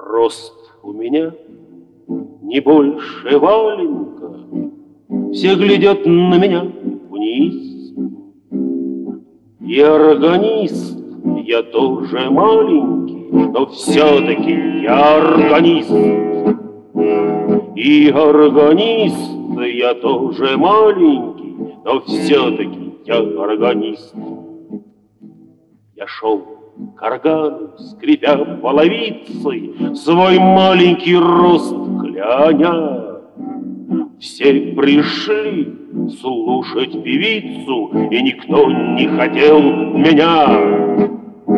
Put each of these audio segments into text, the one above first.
Рост у меня не больше валенка, все глядят на меня вниз. И органист я тоже маленький, но все-таки я органист. И органист я тоже маленький, но все-таки я органист. Я шел к органу, скрипя половицей, свой маленький рост кляня. Все пришли слушать певицу, и никто не хотел меня.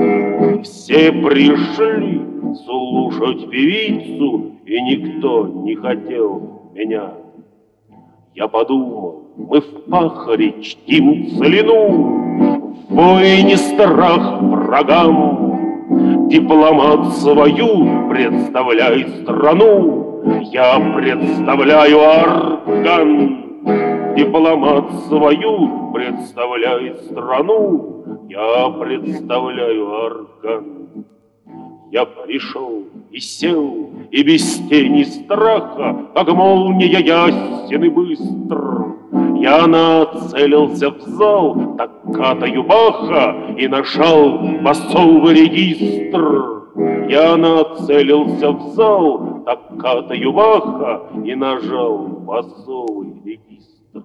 Все пришли слушать певицу, и никто не хотел меня. Я подумал, мы в пахаре чтим целину, в войне страх врагам. Дипломат свою представляй страну, я представляю орган. Дипломат свою представляй страну, я представляю орган. Я пришел и сел, и без тени страха, как молния ясен и быстр. Я нацелился в зал токкатою Баха и нажал басовый регистр. Я нацелился в зал токкатою Баха и нажал басовый регистр.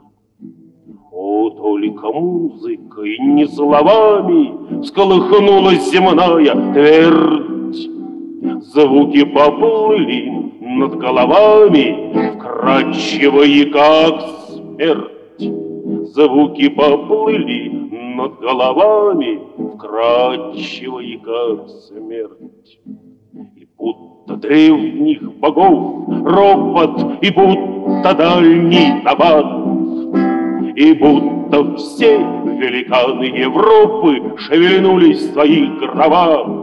О, только музыкой, не словами всколыхнулась земная твердь. Звуки поплыли над головами, вкрадчивые, как смерть. Звуки поплыли над головами, вкрадчивые, как смерть. И будто древних богов ропот, и будто дальний набат, и будто все великаны Европы шевельнулись в своих гробах.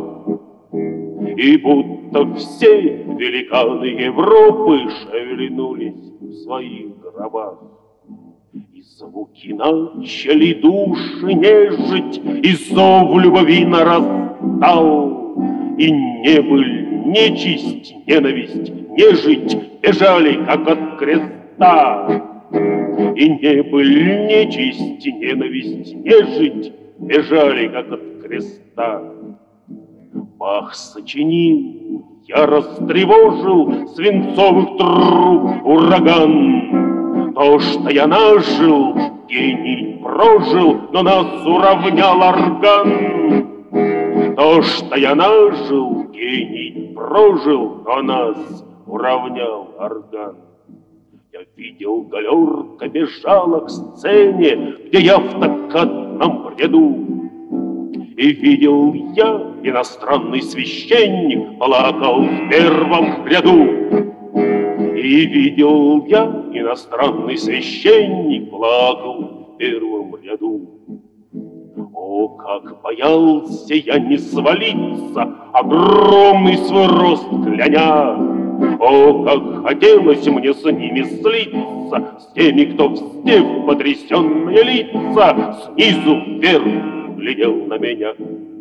И будто все великаны Европы шевельнулись в своих гробах. И звуки начали души нежить, и зов любви нарастал. И не были нечисть, ненависть, нежить бежали, как от креста. И не были нечисть, ненависть, нежить бежали, как от креста. Бах сочинил, я растревожил свинцовых труб ураган. То, что я нажил, гений прожил, но нас уравнял орган. То, что я нажил, гений прожил, но нас уравнял орган. Я видел, галерка бежала к сцене, где я в токкатном ряду. И видел я, иностранный священник плакал в первом ряду. И видел я, иностранный священник плакал в первом ряду. О, как боялся я не свалиться, огромный свой рост кляня. О, как хотелось мне с ними слиться, с теми, кто, вздев потрясенные лица, снизу вверх глядел на меня.